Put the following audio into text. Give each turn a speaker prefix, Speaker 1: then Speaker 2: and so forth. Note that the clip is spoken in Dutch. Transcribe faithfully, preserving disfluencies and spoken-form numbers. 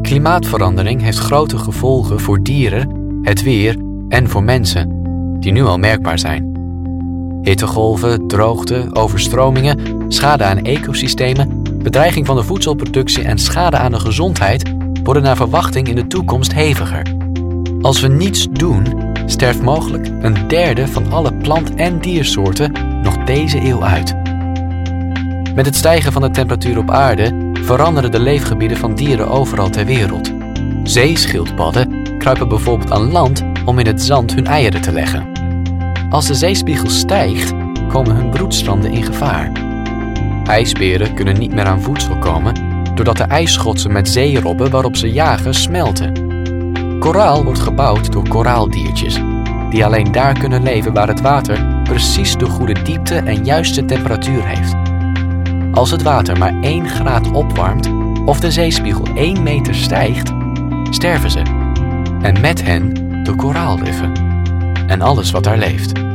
Speaker 1: Klimaatverandering heeft grote gevolgen voor dieren, het weer en voor mensen, die nu al merkbaar zijn. Hittegolven, droogte, overstromingen, schade aan ecosystemen, bedreiging van de voedselproductie en schade aan de gezondheid worden naar verwachting in de toekomst heviger. Als we niets doen, sterft mogelijk een derde van alle plant- en diersoorten nog deze eeuw uit. Met het stijgen van de temperatuur op aarde veranderen de leefgebieden van dieren overal ter wereld. Zeeschildpadden kruipen bijvoorbeeld aan land om in het zand hun eieren te leggen. Als de zeespiegel stijgt, komen hun broedstanden in gevaar. IJsberen kunnen niet meer aan voedsel komen doordat de ijsschotsen met zeerobben waarop ze jagen smelten. Koraal wordt gebouwd door koraaldiertjes, die alleen daar kunnen leven waar het water precies de goede diepte en juiste temperatuur heeft. Als het water maar één graad opwarmt of de zeespiegel één meter stijgt, sterven ze. En met hen de koraalriffen en alles wat daar leeft.